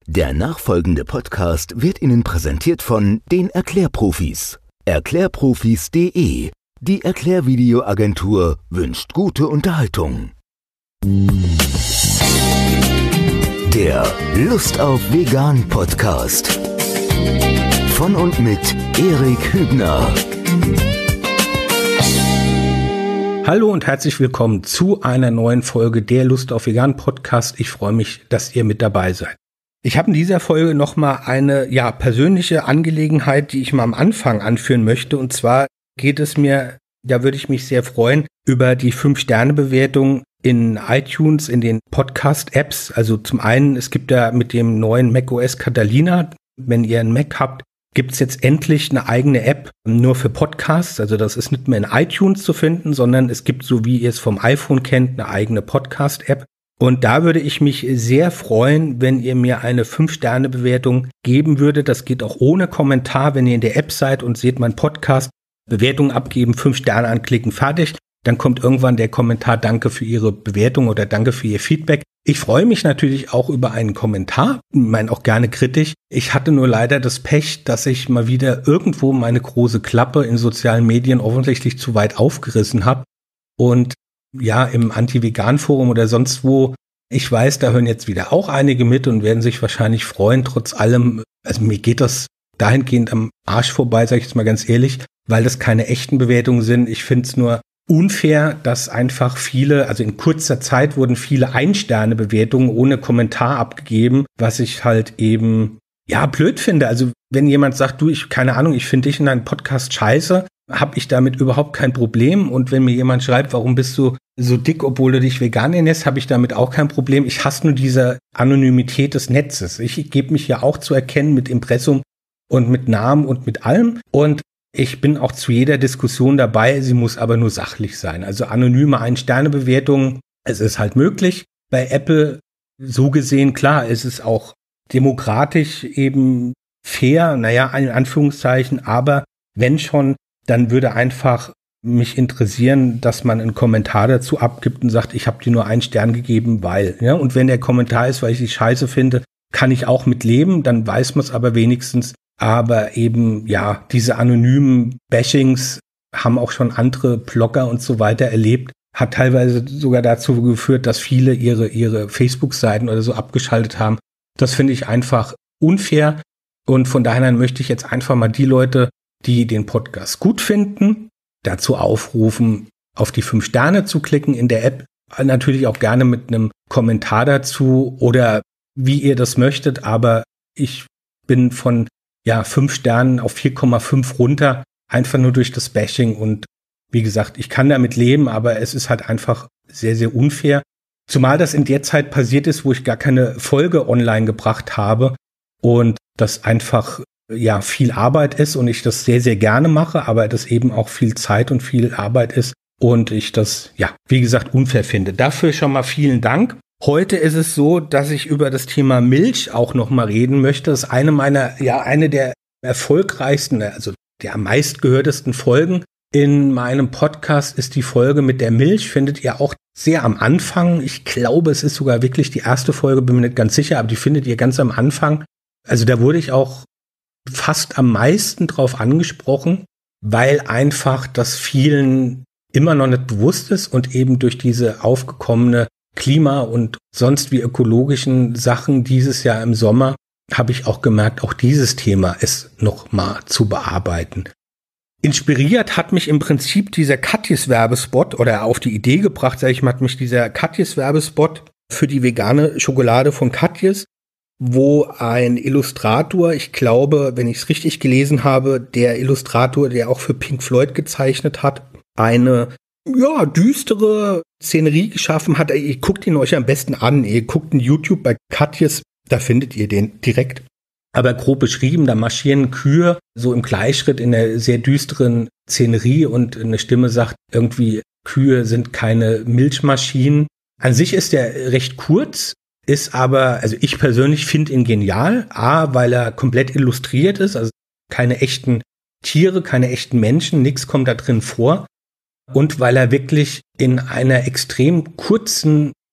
Der nachfolgende Podcast wird Ihnen präsentiert von den Erklärprofis. Erklärprofis.de. Die Erklärvideoagentur wünscht gute Unterhaltung. Der Lust auf Vegan Podcast. Von und mit Erik Hübner. Hallo und herzlich willkommen zu einer neuen Folge der Lust auf Vegan Podcast. Ich freue mich, dass ihr mit dabei seid. Ich habe in dieser Folge nochmal eine persönliche Angelegenheit, die ich mal am Anfang anführen möchte. Und zwar geht es mir, da würde ich mich sehr freuen, über die 5-Sterne-Bewertung in iTunes, in den Podcast-Apps. Also zum einen, es gibt ja mit dem neuen macOS Catalina, wenn ihr einen Mac habt, gibt es jetzt endlich eine eigene App nur für Podcasts. Also das ist nicht mehr in iTunes zu finden, sondern es gibt, so wie ihr es vom iPhone kennt, eine eigene Podcast-App. Und da würde ich mich sehr freuen, wenn ihr mir eine 5-Sterne-Bewertung geben würdet. Das geht auch ohne Kommentar, wenn ihr in der App seid und seht meinen Podcast, Bewertung abgeben, 5 Sterne anklicken, fertig. Dann kommt irgendwann der Kommentar, danke für Ihre Bewertung oder danke für Ihr Feedback. Ich freue mich natürlich auch über einen Kommentar, ich meine auch gerne kritisch. Ich hatte nur leider das Pech, dass ich mal wieder irgendwo meine große Klappe in sozialen Medien offensichtlich zu weit aufgerissen habe. Und ja, im Anti-Vegan-Forum oder sonst wo, ich weiß, da hören jetzt wieder auch einige mit und werden sich wahrscheinlich freuen, trotz allem. Also mir geht das dahingehend am Arsch vorbei, sage ich jetzt mal ganz ehrlich, weil das keine echten Bewertungen sind. Ich finde es nur unfair, dass einfach viele, also in kurzer Zeit wurden viele 1-Sterne-Bewertungen ohne Kommentar abgegeben, was ich halt eben, blöd finde. Also wenn jemand sagt, ich finde dich in deinem Podcast scheiße, habe ich damit überhaupt kein Problem. Und wenn mir jemand schreibt, warum bist du so dick, obwohl du dich vegan ernährst, habe ich damit auch kein Problem. Ich hasse nur diese Anonymität des Netzes. Ich gebe mich ja auch zu erkennen mit Impressum und mit Namen und mit allem. Und ich bin auch zu jeder Diskussion dabei, sie muss aber nur sachlich sein. Also anonyme 1-Sterne-Bewertungen, es ist halt möglich. Bei Apple so gesehen, klar, es ist auch demokratisch eben fair, in Anführungszeichen, aber wenn schon, dann würde einfach mich interessieren, dass man einen Kommentar dazu abgibt und sagt, ich habe dir nur 1 Stern gegeben, weil. Ja? Und wenn der Kommentar ist, weil ich die scheiße finde, kann ich auch mit leben, dann weiß man es aber wenigstens. Aber eben, diese anonymen Bashings haben auch schon andere Blogger und so weiter erlebt. Hat teilweise sogar dazu geführt, dass viele ihre Facebook-Seiten oder so abgeschaltet haben. Das finde ich einfach unfair. Und von daher möchte ich jetzt einfach mal die Leute, die den Podcast gut finden, dazu aufrufen, auf die 5 Sterne zu klicken in der App. Natürlich auch gerne mit einem Kommentar dazu oder wie ihr das möchtet. Aber ich bin von 5 Sternen auf 4,5 runter, einfach nur durch das Bashing. Und wie gesagt, ich kann damit leben, aber es ist halt einfach sehr, sehr unfair. Zumal das in der Zeit passiert ist, wo ich gar keine Folge online gebracht habe und das einfach viel Arbeit ist und ich das sehr, sehr gerne mache, aber das eben auch viel Zeit und viel Arbeit ist und ich das, wie gesagt, unfair finde. Dafür schon mal vielen Dank. Heute ist es so, dass ich über das Thema Milch auch noch mal reden möchte. Das ist eine der erfolgreichsten, also der am meistgehörtesten Folgen in meinem Podcast ist die Folge mit der Milch. Findet ihr auch sehr am Anfang. Ich glaube, es ist sogar wirklich die erste Folge, bin mir nicht ganz sicher, aber die findet ihr ganz am Anfang. Also da wurde ich auch fast am meisten drauf angesprochen, weil einfach das vielen immer noch nicht bewusst ist und eben durch diese aufgekommene Klima- und sonst wie ökologischen Sachen dieses Jahr im Sommer habe ich auch gemerkt, auch dieses Thema ist noch mal zu bearbeiten. Inspiriert hat mich im Prinzip dieser Katjes-Werbespot oder auf die Idee gebracht, hat mich dieser Katjes-Werbespot für die vegane Schokolade von Katjes, wo ein Illustrator, ich glaube, wenn ich es richtig gelesen habe, der Illustrator, der auch für Pink Floyd gezeichnet hat, eine düstere Szenerie geschaffen hat. Ihr guckt ihn euch am besten an. Ihr guckt in YouTube bei Katjes, da findet ihr den direkt. Aber grob beschrieben, da marschieren Kühe so im Gleichschritt in einer sehr düsteren Szenerie und eine Stimme sagt irgendwie, Kühe sind keine Milchmaschinen. An sich ist der recht kurz, ist aber, also ich persönlich finde ihn genial. A, weil er komplett illustriert ist, also keine echten Tiere, keine echten Menschen, nichts kommt da drin vor. Und weil er wirklich in einer extrem kurzen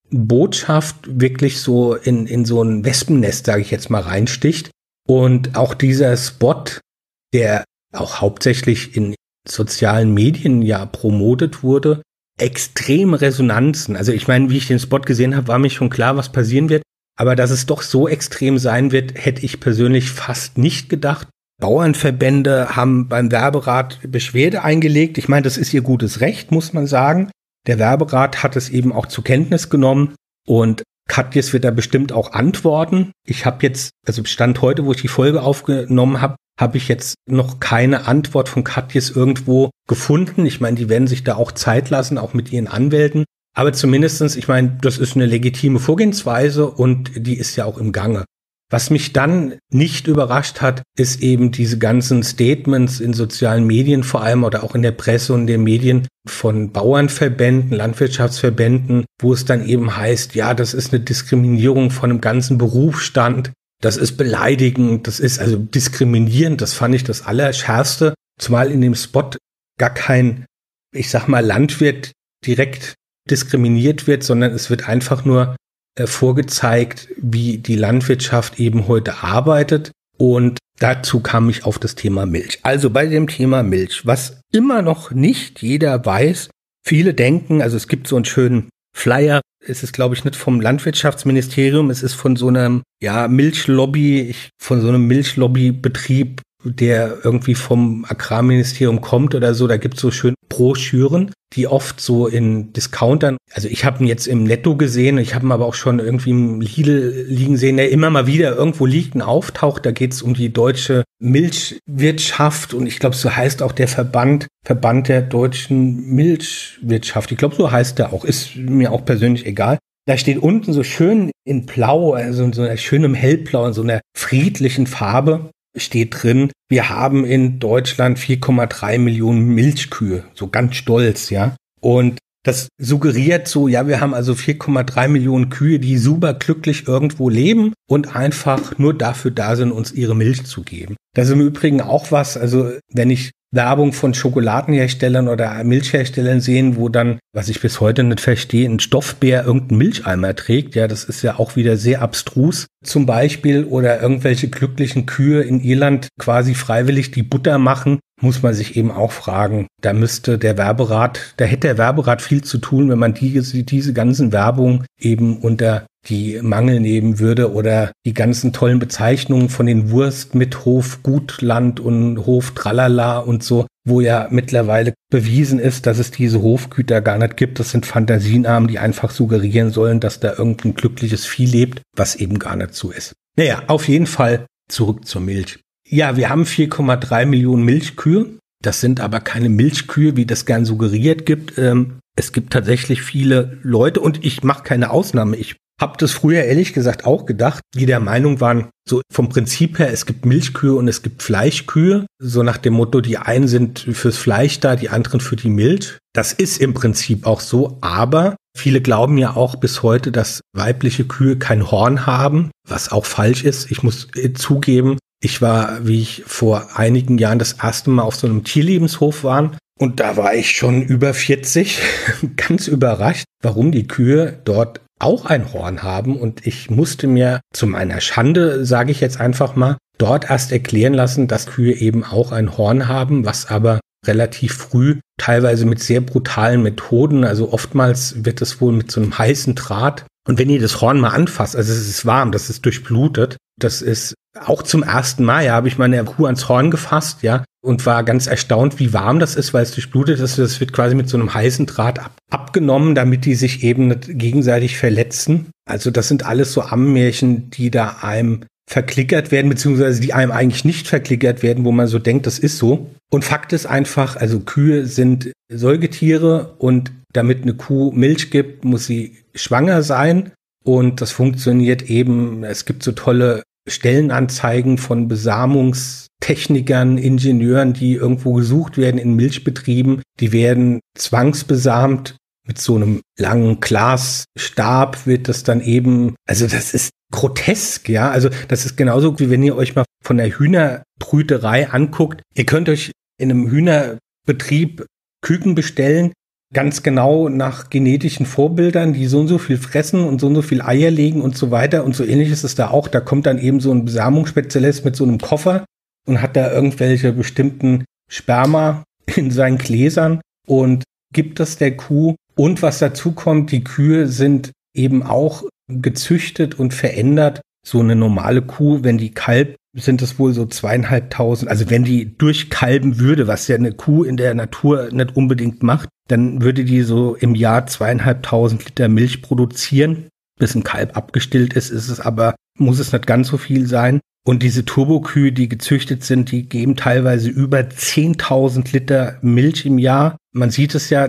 Botschaft wirklich so in so ein Wespennest, sage ich jetzt mal, reinsticht. Und auch dieser Spot, der auch hauptsächlich in sozialen Medien ja promotet wurde, extreme Resonanzen. Also ich meine, wie ich den Spot gesehen habe, war mir schon klar, was passieren wird. Aber dass es doch so extrem sein wird, hätte ich persönlich fast nicht gedacht. Bauernverbände haben beim Werberat Beschwerde eingelegt. Ich meine, das ist ihr gutes Recht, muss man sagen. Der Werberat hat es eben auch zur Kenntnis genommen und Katjes wird da bestimmt auch antworten. Ich habe jetzt, also Stand heute, wo ich die Folge aufgenommen habe, habe ich jetzt noch keine Antwort von Katjes irgendwo gefunden. Ich meine, die werden sich da auch Zeit lassen, auch mit ihren Anwälten. Aber zumindestens, ich meine, das ist eine legitime Vorgehensweise und die ist ja auch im Gange. Was mich dann nicht überrascht hat, ist eben diese ganzen Statements in sozialen Medien vor allem oder auch in der Presse und den Medien von Bauernverbänden, Landwirtschaftsverbänden, wo es dann eben heißt, ja, das ist eine Diskriminierung von einem ganzen Berufsstand, das ist beleidigend, das ist also diskriminierend, das fand ich das Allerschärfste, zumal in dem Spot gar kein, ich sag mal, Landwirt direkt diskriminiert wird, sondern es wird einfach nur vorgezeigt, wie die Landwirtschaft eben heute arbeitet. Und dazu kam ich auf das Thema Milch. Also bei dem Thema Milch, was immer noch nicht jeder weiß, viele denken, also es gibt so einen schönen Flyer, es ist glaube ich nicht vom Landwirtschaftsministerium, es ist von so einem von so einem Milchlobbybetrieb, der irgendwie vom Agrarministerium kommt oder so, da gibt's so schön Broschüren, die oft so in Discountern, also ich habe ihn jetzt im Netto gesehen, ich habe ihn aber auch schon irgendwie im Lidl liegen sehen, der immer mal wieder irgendwo liegt und auftaucht, da geht's um die deutsche Milchwirtschaft und ich glaube, so heißt auch der Verband der deutschen Milchwirtschaft, ich glaube, so heißt der auch, ist mir auch persönlich egal. Da steht unten so schön in Blau, also in so einer schönen Hellblau, in so einer friedlichen Farbe, steht drin, wir haben in Deutschland 4,3 Millionen Milchkühe, so ganz stolz, ja. Und das suggeriert so, ja, wir haben also 4,3 Millionen Kühe, die super glücklich irgendwo leben und einfach nur dafür da sind, uns ihre Milch zu geben. Das ist im Übrigen auch was, also wenn ich Werbung von Schokoladenherstellern oder Milchherstellern sehen, wo dann, was ich bis heute nicht verstehe, ein Stoffbär irgendeinen Milcheimer trägt. Ja, das ist ja auch wieder sehr abstrus zum Beispiel. Oder irgendwelche glücklichen Kühe in Irland quasi freiwillig die Butter machen, muss man sich eben auch fragen. Da hätte der Werberat viel zu tun, wenn man diese ganzen Werbung eben unter die Mangel nehmen würde oder die ganzen tollen Bezeichnungen von den Wurst mit Hof Gutland und Hof Tralala und so, wo ja mittlerweile bewiesen ist, dass es diese Hofgüter gar nicht gibt. Das sind Fantasienamen, die einfach suggerieren sollen, dass da irgendein glückliches Vieh lebt, was eben gar nicht so ist. Naja, auf jeden Fall zurück zur Milch. Ja, wir haben 4,3 Millionen Milchkühe. Das sind aber keine Milchkühe, wie das gern suggeriert gibt. Es gibt tatsächlich viele Leute und ich mache keine Ausnahme. Ich habe das früher ehrlich gesagt auch gedacht, die der Meinung waren, so vom Prinzip her, es gibt Milchkühe und es gibt Fleischkühe. So nach dem Motto, die einen sind fürs Fleisch da, die anderen für die Milch. Das ist im Prinzip auch so, aber viele glauben ja auch bis heute, dass weibliche Kühe kein Horn haben, was auch falsch ist. Ich muss zugeben, ich war, wie ich vor einigen Jahren das erste Mal auf so einem Tierlebenshof war, und da war ich schon über 40, ganz überrascht, warum die Kühe dort auch ein Horn haben. Und ich musste mir zu meiner Schande, sage ich jetzt einfach mal, dort erst erklären lassen, dass Kühe eben auch ein Horn haben, was aber relativ früh, teilweise mit sehr brutalen Methoden, also oftmals wird es wohl mit so einem heißen Draht. Und wenn ihr das Horn mal anfasst, also es ist warm, das ist durchblutet, das ist auch zum ersten Mal, ja, habe ich meine Kuh ans Horn gefasst, ja, und war ganz erstaunt, wie warm das ist, weil es durchblutet ist. Das wird quasi mit so einem heißen Draht abgenommen, damit die sich eben nicht gegenseitig verletzen. Also das sind alles so Ammenmärchen, die da einem verklickert werden, beziehungsweise die einem eigentlich nicht verklickert werden, wo man so denkt, das ist so. Und Fakt ist einfach, also Kühe sind Säugetiere und damit eine Kuh Milch gibt, muss sie schwanger sein. Und das funktioniert eben, es gibt so tolle Stellenanzeigen von Besamungstechnikern, Ingenieuren, die irgendwo gesucht werden in Milchbetrieben. Die werden zwangsbesamt mit so einem langen Glasstab wird das dann eben, also das ist grotesk, ja. Also das ist genauso, wie wenn ihr euch mal von der Hühnerbrüterei anguckt. Ihr könnt euch in einem Hühnerbetrieb Küken bestellen, ganz genau nach genetischen Vorbildern, die so und so viel fressen und so viel Eier legen und so weiter. Und so ähnlich ist es da auch. Da kommt dann eben so ein Besamungsspezialist mit so einem Koffer und hat da irgendwelche bestimmten Sperma in seinen Gläsern und gibt es der Kuh. Und was dazu kommt, die Kühe sind eben auch gezüchtet und verändert. So eine normale Kuh, wenn die kalbt, sind es wohl so 2.500, also wenn die durchkalben würde, was ja eine Kuh in der Natur nicht unbedingt macht, dann würde die so im Jahr 2.500 Liter Milch produzieren. Bis ein Kalb abgestillt ist, muss es nicht ganz so viel sein. Und diese Turbokühe, die gezüchtet sind, die geben teilweise über 10.000 Liter Milch im Jahr. Man sieht es ja,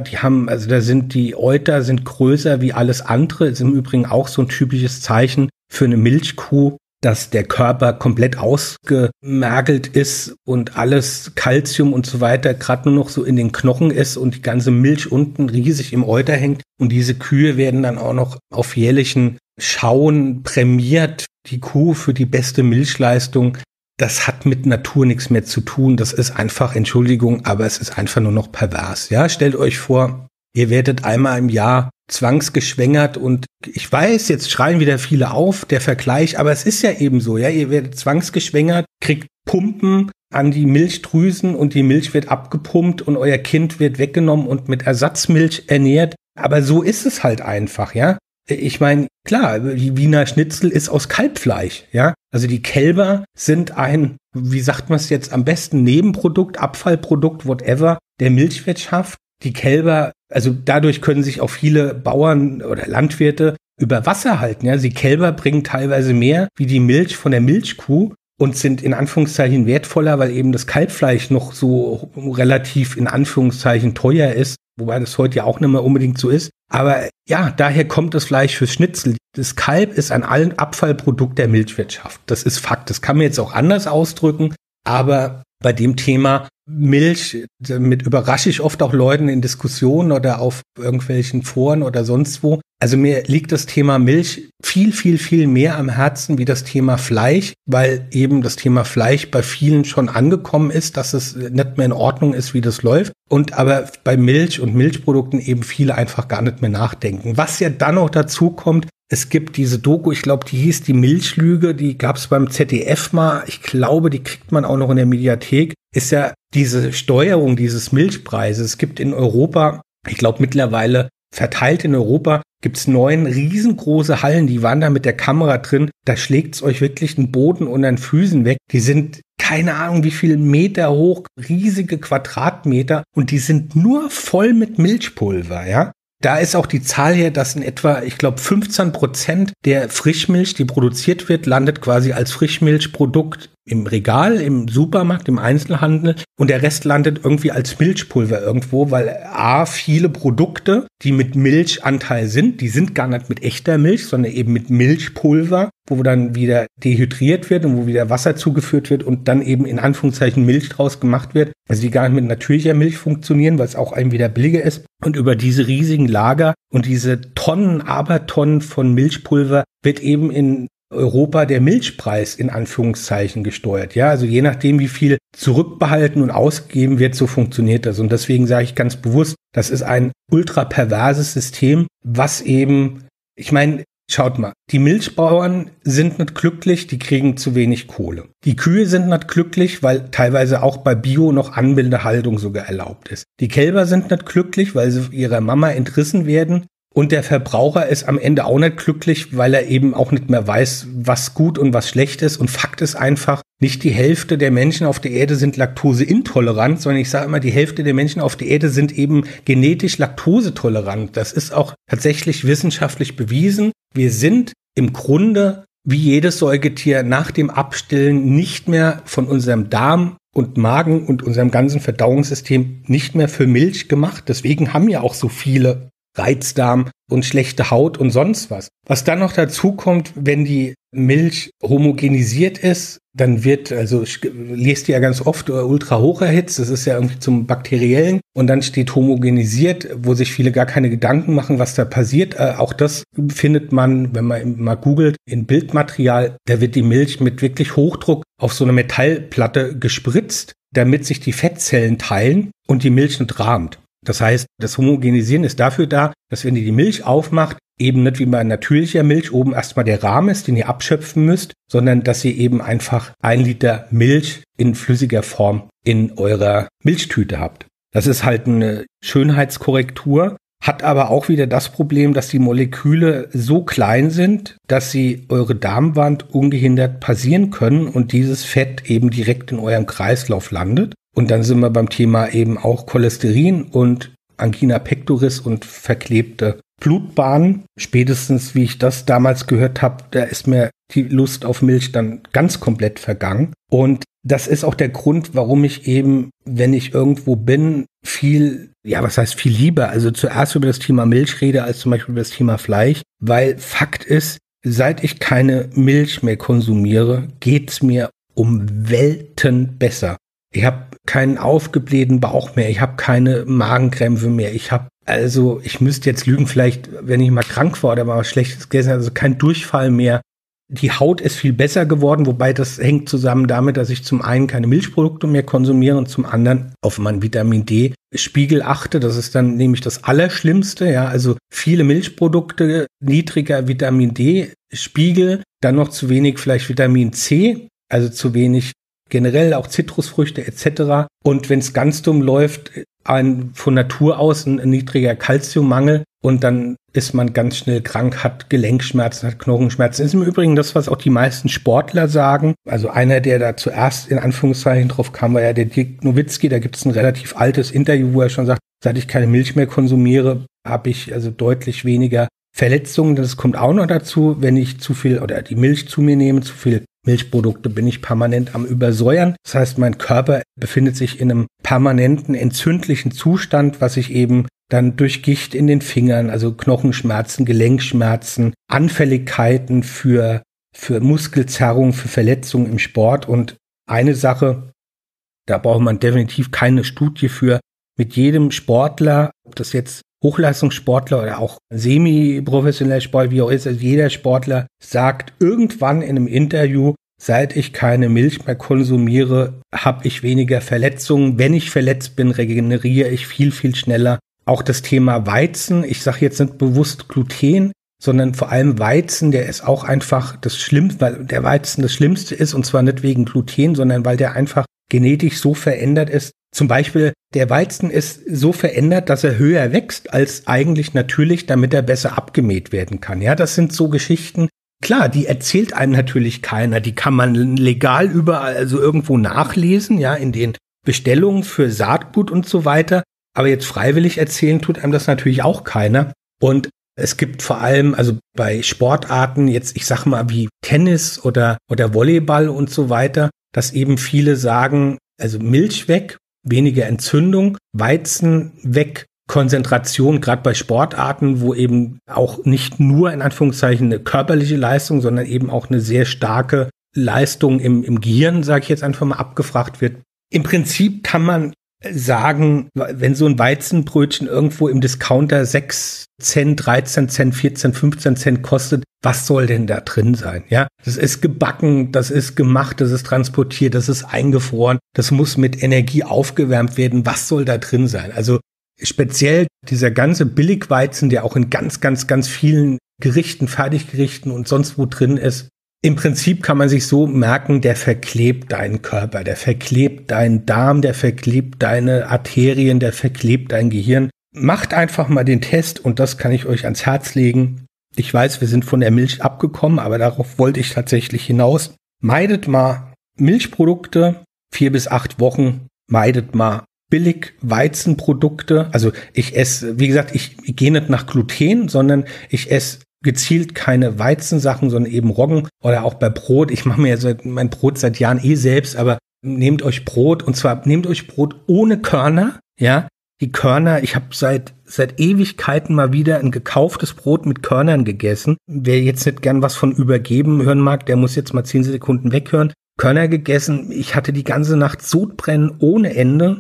die Euter sind größer wie alles andere. Ist im Übrigen auch so ein typisches Zeichen für eine Milchkuh, dass der Körper komplett ausgemergelt ist und alles Kalzium und so weiter gerade nur noch so in den Knochen ist und die ganze Milch unten riesig im Euter hängt. Und diese Kühe werden dann auch noch auf jährlichen Schauen prämiert, die Kuh für die beste Milchleistung. Das hat mit Natur nichts mehr zu tun. Das ist einfach, Entschuldigung, aber es ist einfach nur noch pervers. Ja, stellt euch vor, ihr werdet einmal im Jahr zwangsgeschwängert und ich weiß, jetzt schreien wieder viele auf, der Vergleich, aber es ist ja eben so, ja, ihr werdet zwangsgeschwängert, kriegt Pumpen an die Milchdrüsen und die Milch wird abgepumpt und euer Kind wird weggenommen und mit Ersatzmilch ernährt, aber so ist es halt einfach, ja. Ich meine, klar, die Wiener Schnitzel ist aus Kalbfleisch, ja. Also die Kälber sind ein, wie sagt man es jetzt am besten, Nebenprodukt, Abfallprodukt, whatever, der Milchwirtschaft. Die Kälber, also dadurch können sich auch viele Bauern oder Landwirte über Wasser halten. Ja, die Kälber bringen teilweise mehr wie die Milch von der Milchkuh und sind in Anführungszeichen wertvoller, weil eben das Kalbfleisch noch so relativ in Anführungszeichen teuer ist, wobei das heute ja auch nicht mehr unbedingt so ist. Aber ja, daher kommt das Fleisch fürs Schnitzel. Das Kalb ist ein Abfallprodukt der Milchwirtschaft. Das ist Fakt. Das kann man jetzt auch anders ausdrücken, aber bei dem Thema Milch, damit überrasche ich oft auch Leuten in Diskussionen oder auf irgendwelchen Foren oder sonst wo. Also mir liegt das Thema Milch viel, viel, viel mehr am Herzen wie das Thema Fleisch, weil eben das Thema Fleisch bei vielen schon angekommen ist, dass es nicht mehr in Ordnung ist, wie das läuft. Und aber bei Milch und Milchprodukten eben viele einfach gar nicht mehr nachdenken. Was ja dann noch dazu kommt, es gibt diese Doku, ich glaube, die hieß Die Milchlüge, die gab es beim ZDF mal. Ich glaube, die kriegt man auch noch in der Mediathek. Ist ja diese Steuerung dieses Milchpreises. Es gibt in Europa, ich glaube mittlerweile verteilt in Europa, gibt es 9 riesengroße Hallen, die waren da mit der Kamera drin. Da schlägt es euch wirklich den Boden unter den Füßen weg. Die sind keine Ahnung wie viel Meter hoch, riesige Quadratmeter und die sind nur voll mit Milchpulver, ja. Da ist auch die Zahl her, dass in etwa, ich glaube, 15% der Frischmilch, die produziert wird, landet quasi als Frischmilchprodukt im Regal, im Supermarkt, im Einzelhandel und der Rest landet irgendwie als Milchpulver irgendwo, weil viele Produkte, die mit Milchanteil sind, die sind gar nicht mit echter Milch, sondern eben mit Milchpulver, wo dann wieder dehydriert wird und wo wieder Wasser zugeführt wird und dann eben in Anführungszeichen Milch draus gemacht wird, also die gar nicht mit natürlicher Milch funktionieren, weil es auch einem wieder billiger ist. Und über diese riesigen Lager und diese Tonnen, Abertonnen von Milchpulver wird eben in Europa der Milchpreis in Anführungszeichen gesteuert. Ja, also je nachdem, wie viel zurückbehalten und ausgegeben wird, so funktioniert das. Und deswegen sage ich ganz bewusst, das ist ein ultra perverses System, was eben, ich meine, schaut mal, die Milchbauern sind nicht glücklich, die kriegen zu wenig Kohle. Die Kühe sind nicht glücklich, weil teilweise auch bei Bio noch Anbindehaltung sogar erlaubt ist. Die Kälber sind nicht glücklich, weil sie ihrer Mama entrissen werden. Und der Verbraucher ist am Ende auch nicht glücklich, weil er eben auch nicht mehr weiß, was gut und was schlecht ist. Und Fakt ist einfach, nicht die Hälfte der Menschen auf der Erde sind laktoseintolerant, sondern ich sage immer, die Hälfte der Menschen auf der Erde sind eben genetisch laktosetolerant. Das ist auch tatsächlich wissenschaftlich bewiesen. Wir sind im Grunde wie jedes Säugetier nach dem Abstillen nicht mehr von unserem Darm und Magen und unserem ganzen Verdauungssystem nicht mehr für Milch gemacht. Deswegen haben ja auch so viele Reizdarm und schlechte Haut und sonst was. Was dann noch dazu kommt, wenn die Milch homogenisiert ist, dann wird, also lest ihr ja ganz oft, ultra hoch erhitzt, das ist ja irgendwie zum Bakteriellen und dann steht homogenisiert, wo sich viele gar keine Gedanken machen, was da passiert. Auch das findet man, wenn man mal googelt, in Bildmaterial, da wird die Milch mit wirklich Hochdruck auf so eine Metallplatte gespritzt, damit sich die Fettzellen teilen und die Milch nicht rahmt. Das heißt, das Homogenisieren ist dafür da, dass wenn ihr die Milch aufmacht, eben nicht wie bei natürlicher Milch oben erstmal der Rahmen ist, den ihr abschöpfen müsst, sondern dass ihr eben einfach 1 Liter Milch in flüssiger Form in eurer Milchtüte habt. Das ist halt eine Schönheitskorrektur, hat aber auch wieder das Problem, dass die Moleküle so klein sind, dass sie eure Darmwand ungehindert passieren können und dieses Fett eben direkt in eurem Kreislauf landet. Und dann sind wir beim Thema eben auch Cholesterin und Angina pectoris und verklebte Blutbahnen. Spätestens, wie ich das damals gehört habe, da ist mir die Lust auf Milch dann ganz komplett vergangen. Und das ist auch der Grund, warum ich eben, wenn ich irgendwo bin, viel lieber, also zuerst über das Thema Milch rede, als zum Beispiel über das Thema Fleisch. Weil Fakt ist, seit ich keine Milch mehr konsumiere, geht's mir um Welten besser. Ich habe keinen aufgeblähten Bauch mehr, ich habe keine Magenkrämpfe mehr, ich müsste jetzt lügen, vielleicht, wenn ich mal krank war oder mal was Schlechtes gegessen habe, also kein Durchfall mehr. Die Haut ist viel besser geworden, wobei das hängt zusammen damit, dass ich zum einen keine Milchprodukte mehr konsumiere und zum anderen auf meinen Vitamin D-Spiegel achte. Das ist dann nämlich das Allerschlimmste, ja, also viele Milchprodukte, niedriger Vitamin D-Spiegel, dann noch zu wenig vielleicht Vitamin C, also zu wenig generell auch Zitrusfrüchte etc. Und wenn es ganz dumm läuft, von Natur aus ein niedriger Kalziummangel und dann ist man ganz schnell krank, hat Gelenkschmerzen, hat Knochenschmerzen. Das ist im Übrigen das, was auch die meisten Sportler sagen. Also einer, der da zuerst in Anführungszeichen drauf kam, war ja der Dirk Nowitzki. Da gibt es ein relativ altes Interview, wo er schon sagt, seit ich keine Milch mehr konsumiere, habe ich also deutlich weniger Verletzungen. Das kommt auch noch dazu, wenn ich zu viel oder die Milch zu mir nehme, zu viel Milchprodukte, bin ich permanent am Übersäuern. Das heißt, mein Körper befindet sich in einem permanenten entzündlichen Zustand, was sich eben dann durch Gicht in den Fingern, also Knochenschmerzen, Gelenkschmerzen, Anfälligkeiten für Muskelzerrung, für Verletzungen im Sport. Und eine Sache, da braucht man definitiv keine Studie für. Mit jedem Sportler, ob das jetzt Hochleistungssportler oder auch semi-professioneller Sport, wie auch ist, also jeder Sportler sagt irgendwann in einem Interview, seit ich keine Milch mehr konsumiere, habe ich weniger Verletzungen. Wenn ich verletzt bin, regeneriere ich viel, viel schneller. Auch das Thema Weizen, ich sage jetzt nicht bewusst Gluten, sondern vor allem Weizen, der ist auch einfach das Schlimmste, weil der Weizen das Schlimmste ist, und zwar nicht wegen Gluten, sondern weil der einfach genetisch so verändert ist. Zum Beispiel, der Weizen ist so verändert, dass er höher wächst als eigentlich natürlich, damit er besser abgemäht werden kann. Ja, das sind so Geschichten. Klar, die erzählt einem natürlich keiner. Die kann man legal überall, also irgendwo nachlesen, ja, in den Bestellungen für Saatgut und so weiter. Aber jetzt freiwillig erzählen tut einem das natürlich auch keiner. Und es gibt vor allem, also bei Sportarten jetzt, ich sag mal wie Tennis oder Volleyball und so weiter, dass eben viele sagen, also Milch weg, weniger Entzündung, Weizen weg, Konzentration, gerade bei Sportarten, wo eben auch nicht nur in Anführungszeichen eine körperliche Leistung, sondern eben auch eine sehr starke Leistung im Gehirn, sage ich jetzt einfach mal, abgefragt wird. Im Prinzip kann man sagen, wenn so ein Weizenbrötchen irgendwo im Discounter 6 Cent, 13 Cent, 14, 15 Cent kostet, was soll denn da drin sein? Ja, das ist gebacken, das ist gemacht, das ist transportiert, das ist eingefroren, das muss mit Energie aufgewärmt werden. Was soll da drin sein? Also speziell dieser ganze Billigweizen, der auch in ganz, ganz, ganz vielen Gerichten, Fertiggerichten und sonst wo drin ist. Im Prinzip kann man sich so merken, der verklebt deinen Körper, der verklebt deinen Darm, der verklebt deine Arterien, der verklebt dein Gehirn. Macht einfach mal den Test und das kann ich euch ans Herz legen. Ich weiß, wir sind von der Milch abgekommen, aber darauf wollte ich tatsächlich hinaus. Meidet mal Milchprodukte 4 bis 8 Wochen, meidet mal billig Weizenprodukte. Also ich esse, wie gesagt, ich gehe nicht nach Gluten, sondern ich esse gezielt keine Weizensachen, sondern eben Roggen oder auch bei Brot. Ich mache mir ja mein Brot seit Jahren selbst, aber nehmt euch Brot und zwar nehmt euch Brot ohne Körner, ja. Die Körner, ich habe seit Ewigkeiten mal wieder ein gekauftes Brot mit Körnern gegessen. Wer jetzt nicht gern was von übergeben hören mag, der muss jetzt mal 10 Sekunden weghören. Körner gegessen, ich hatte die ganze Nacht Sodbrennen ohne Ende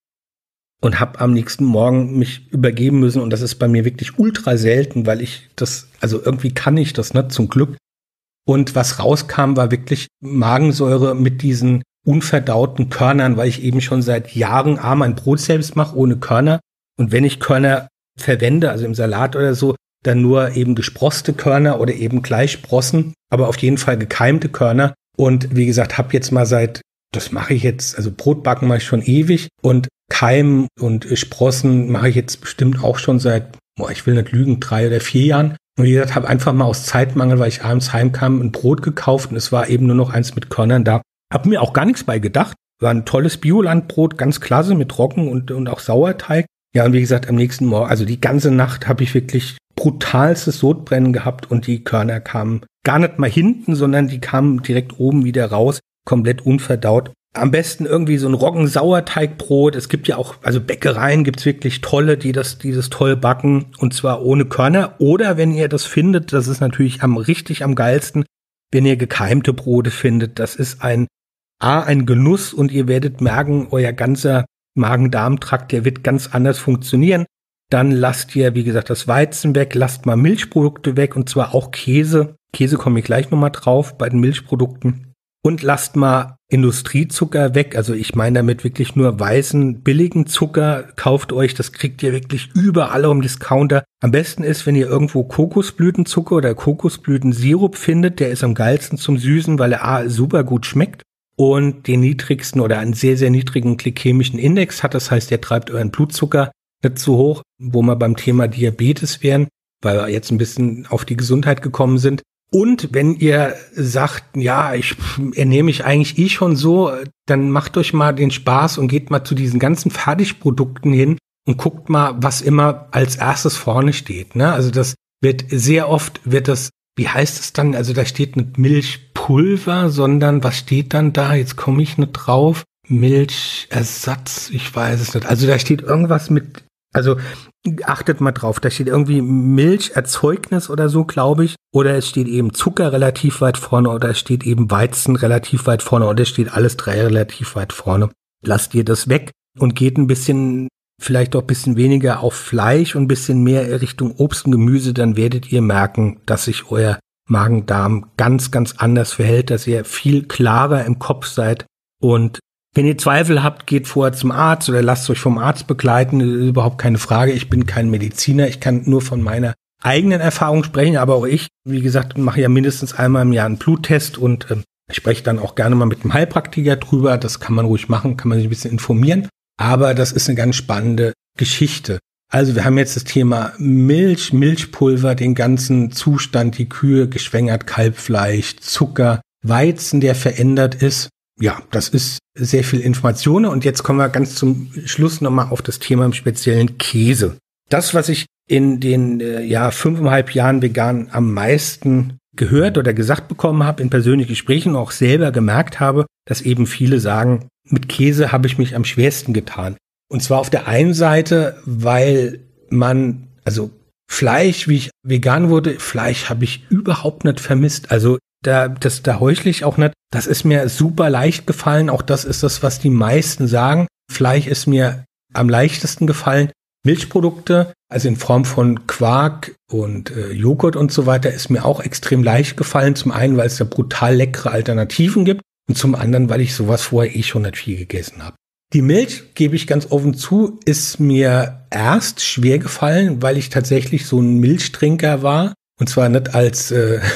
und habe am nächsten Morgen mich übergeben müssen und das ist bei mir wirklich ultra selten, weil ich das, also irgendwie kann ich das nicht, zum Glück. Und was rauskam, war wirklich Magensäure mit diesen unverdauten Körnern, weil ich eben schon seit Jahren mein Brot selbst mache, ohne Körner Und wenn ich Körner verwende, also im Salat oder so, dann nur eben gesproste Körner oder eben gleich Sprossen, aber auf jeden Fall gekeimte Körner. Und wie gesagt, habe jetzt mal das mache ich jetzt, also Brotbacken mache ich schon ewig und Keimen und Sprossen mache ich jetzt bestimmt auch schon seit, ich will nicht lügen, 3 oder 4 Jahren. Und wie gesagt, habe einfach mal aus Zeitmangel, weil ich abends heimkam, ein Brot gekauft und es war eben nur noch eins mit Körnern da. Habe mir auch gar nichts bei gedacht. War ein tolles Biolandbrot, ganz klasse mit Roggen und auch Sauerteig. Ja, und wie gesagt, am nächsten Morgen, also die ganze Nacht habe ich wirklich brutalstes Sodbrennen gehabt und die Körner kamen gar nicht mal hinten, sondern die kamen direkt oben wieder raus, komplett unverdaut. Am besten irgendwie so ein Roggen-Sauerteigbrot. Es gibt ja auch, also Bäckereien gibt's wirklich tolle, die dieses toll backen und zwar ohne Körner. Oder wenn ihr das findet, das ist natürlich richtig am geilsten, wenn ihr gekeimte Brote findet. Das ist ein Genuss und ihr werdet merken, euer ganzer Magen-Darm-Trakt, der wird ganz anders funktionieren. Dann lasst ihr, wie gesagt, das Weizen weg, lasst mal Milchprodukte weg und zwar auch Käse. Käse komme ich gleich nochmal drauf bei den Milchprodukten. Und lasst mal Industriezucker weg. Also ich meine damit wirklich nur weißen, billigen Zucker. Kauft euch, das kriegt ihr wirklich überall im Discounter. Am besten ist, wenn ihr irgendwo Kokosblütenzucker oder Kokosblütensirup findet. Der ist am geilsten zum Süßen, weil er super gut schmeckt und den niedrigsten oder einen sehr, sehr niedrigen glykämischen Index hat. Das heißt, der treibt euren Blutzucker nicht zu hoch, wo wir beim Thema Diabetes wären, weil wir jetzt ein bisschen auf die Gesundheit gekommen sind. Und wenn ihr sagt, ja, ich ernähre mich eigentlich schon so, dann macht euch mal den Spaß und geht mal zu diesen ganzen Fertigprodukten hin und guckt mal, was immer als erstes vorne steht. Ne? Also das wird sehr oft, wie heißt es dann? Also da steht nicht Milchpulver, sondern was steht dann da? Jetzt komme ich nicht drauf. Milchersatz, ich weiß es nicht. Also da steht irgendwas mit, also achtet mal drauf, da steht irgendwie Milcherzeugnis oder so, glaube ich. Oder es steht eben Zucker relativ weit vorne oder es steht eben Weizen relativ weit vorne oder es steht alles 3 relativ weit vorne. Lasst ihr das weg und geht ein bisschen, vielleicht auch ein bisschen weniger auf Fleisch und ein bisschen mehr Richtung Obst und Gemüse, dann werdet ihr merken, dass sich euer Magen-Darm ganz, ganz anders verhält, dass ihr viel klarer im Kopf seid. Und wenn ihr Zweifel habt, geht vorher zum Arzt oder lasst euch vom Arzt begleiten, das ist überhaupt keine Frage. Ich bin kein Mediziner, ich kann nur von meiner eigenen Erfahrung sprechen, aber auch ich, wie gesagt, mache ja mindestens einmal im Jahr einen Bluttest und ich spreche dann auch gerne mal mit einem Heilpraktiker drüber. Das kann man ruhig machen, kann man sich ein bisschen informieren, aber das ist eine ganz spannende Geschichte. Also wir haben jetzt das Thema Milch, Milchpulver, den ganzen Zustand, die Kühe, geschwängert, Kalbfleisch, Zucker, Weizen, der verändert ist. Ja, das ist sehr viel Information und jetzt kommen wir ganz zum Schluss nochmal auf das Thema im speziellen Käse. Das, was ich in den 5,5 Jahren vegan am meisten gehört oder gesagt bekommen habe in persönlichen Gesprächen und auch selber gemerkt habe, dass eben viele sagen, mit Käse habe ich mich am schwersten getan. Und zwar auf der einen Seite, weil also Fleisch, wie ich vegan wurde, Fleisch habe ich überhaupt nicht vermisst. Also da heuchle ich auch nicht. Das ist mir super leicht gefallen. Auch das ist das, was die meisten sagen. Fleisch ist mir am leichtesten gefallen. Milchprodukte, also in Form von Quark und Joghurt und so weiter, ist mir auch extrem leicht gefallen. Zum einen, weil es da brutal leckere Alternativen gibt und zum anderen, weil ich sowas vorher schon nicht viel gegessen habe. Die Milch, gebe ich ganz offen zu, ist mir erst schwer gefallen, weil ich tatsächlich so ein Milchtrinker war. Und zwar nicht als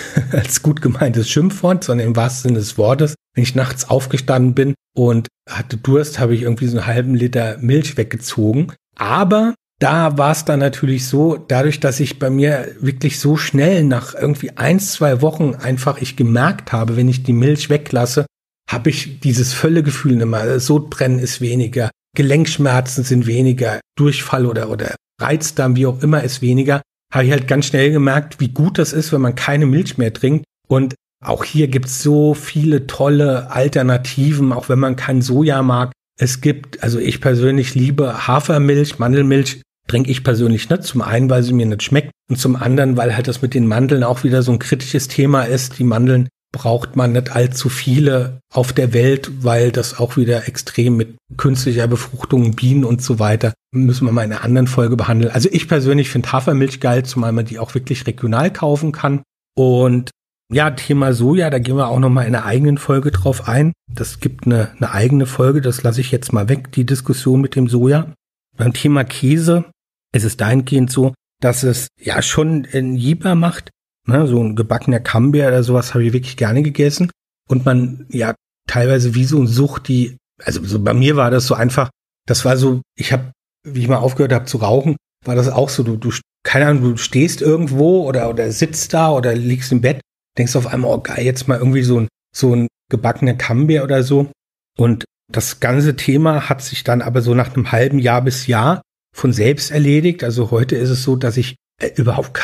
gut gemeintes Schimpfwort, sondern im wahrsten Sinne des Wortes. Wenn ich nachts aufgestanden bin und hatte Durst, habe ich irgendwie so einen halben Liter Milch weggezogen. Aber da war es dann natürlich so, dadurch, dass ich bei mir wirklich so schnell nach irgendwie 1-2 Wochen einfach ich gemerkt habe, wenn ich die Milch weglasse, habe ich dieses Völlegefühl nicht mehr. Sodbrennen ist weniger, Gelenkschmerzen sind weniger, Durchfall oder Reizdarm, wie auch immer, ist weniger. Habe ich halt ganz schnell gemerkt, wie gut das ist, wenn man keine Milch mehr trinkt. Und auch hier gibt es so viele tolle Alternativen, auch wenn man kein Soja mag. Es gibt, also ich persönlich liebe Hafermilch, Mandelmilch trinke ich persönlich nicht. Zum einen, weil sie mir nicht schmeckt und zum anderen, weil halt das mit den Mandeln auch wieder so ein kritisches Thema ist. Die Mandeln braucht man nicht allzu viele auf der Welt, weil das auch wieder extrem mit künstlicher Befruchtung, Bienen und so weiter, müssen wir mal in einer anderen Folge behandeln. Also ich persönlich finde Hafermilch geil, zumal man die auch wirklich regional kaufen kann. Und ja, Thema Soja, da gehen wir auch nochmal in einer eigenen Folge drauf ein. Das gibt eine eigene Folge, das lasse ich jetzt mal weg, die Diskussion mit dem Soja. Beim Thema Käse, Es ist dahingehend so, dass es ja schon ein Jieper macht, ne? So ein gebackener Camembert oder sowas habe ich wirklich gerne gegessen und man ja teilweise wie so eine Sucht, also so bei mir war das so einfach, das war so, wie ich mal aufgehört habe zu rauchen, war das auch so, du keine Ahnung, du stehst irgendwo oder sitzt da oder liegst im Bett, denkst auf einmal, oh geil, jetzt mal irgendwie so ein gebackener Camembert oder so. Und das ganze Thema hat sich dann aber so nach einem halben Jahr bis Jahr von selbst erledigt. Also heute ist es so, dass ich überhaupt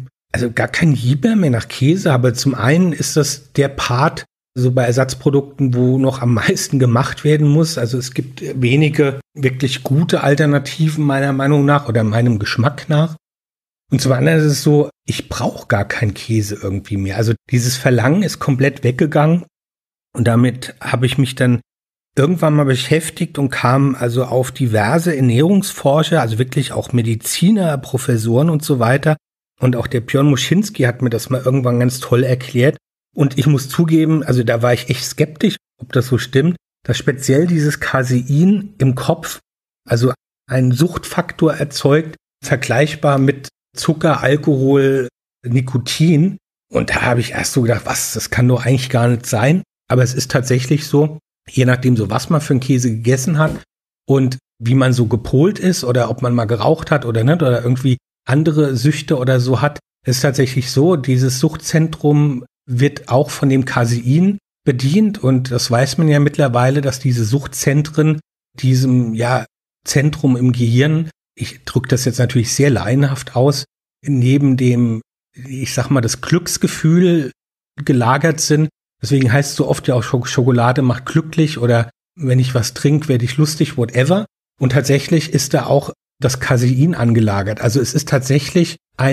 gar kein Jieber mehr nach Käse habe. Zum einen ist das der Part, so bei Ersatzprodukten, wo noch am meisten gemacht werden muss. Also es gibt wenige wirklich gute Alternativen meiner Meinung nach oder meinem Geschmack nach. Und zum anderen ist es so, ich brauche gar keinen Käse irgendwie mehr. Also dieses Verlangen ist komplett weggegangen und damit habe ich mich dann irgendwann mal beschäftigt und kam also auf diverse Ernährungsforscher, also wirklich auch Mediziner, Professoren und so weiter. Und auch der Björn Muschinski hat mir das mal irgendwann ganz toll erklärt. Und ich muss zugeben, also da war ich echt skeptisch, ob das so stimmt, dass speziell dieses Casein im Kopf, also einen Suchtfaktor erzeugt, vergleichbar mit Zucker, Alkohol, Nikotin. Und da habe ich erst so gedacht, das kann doch eigentlich gar nicht sein. Aber es ist tatsächlich so, je nachdem so, was man für einen Käse gegessen hat und wie man so gepolt ist oder ob man mal geraucht hat oder nicht oder irgendwie andere Süchte oder so hat, ist tatsächlich so, dieses Suchtzentrum wird auch von dem Casein bedient und das weiß man ja mittlerweile, dass diese Suchtzentren diesem Zentrum im Gehirn, ich drücke das jetzt natürlich sehr laienhaft aus, neben dem, ich sag mal, das Glücksgefühl gelagert sind. Deswegen heißt es so oft ja auch, Schokolade macht glücklich oder wenn ich was trinke, werde ich lustig, whatever. Und tatsächlich ist da auch das Casein angelagert. Also es ist tatsächlich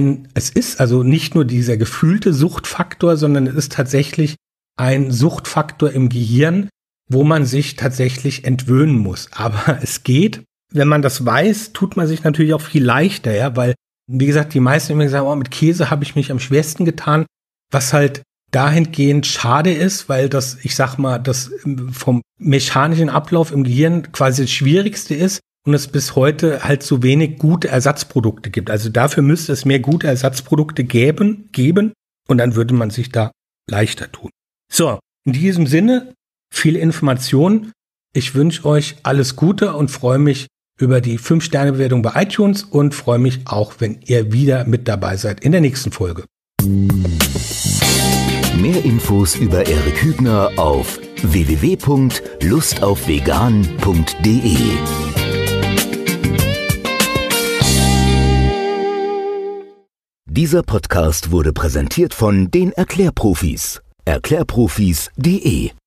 also nicht nur dieser gefühlte Suchtfaktor, sondern es ist tatsächlich ein Suchtfaktor im Gehirn, wo man sich tatsächlich entwöhnen muss. Aber es geht. Wenn man das weiß, tut man sich natürlich auch viel leichter, ja, weil, wie gesagt, die meisten immer sagen, mit Käse habe ich mich am schwersten getan, was halt dahingehend schade ist, weil das, ich sag mal, das vom mechanischen Ablauf im Gehirn quasi das Schwierigste ist und es bis heute halt so wenig gute Ersatzprodukte gibt. Also dafür müsste es mehr gute Ersatzprodukte geben und dann würde man sich da leichter tun. So, in diesem Sinne, viele Informationen. Ich wünsche euch alles Gute und freue mich über die 5-Sterne-Bewertung bei iTunes und freue mich auch, wenn ihr wieder mit dabei seid in der nächsten Folge. Mehr Infos über Erik Hübner auf www.lustaufvegan.de. Dieser Podcast wurde präsentiert von den Erklärprofis. Erklärprofis.de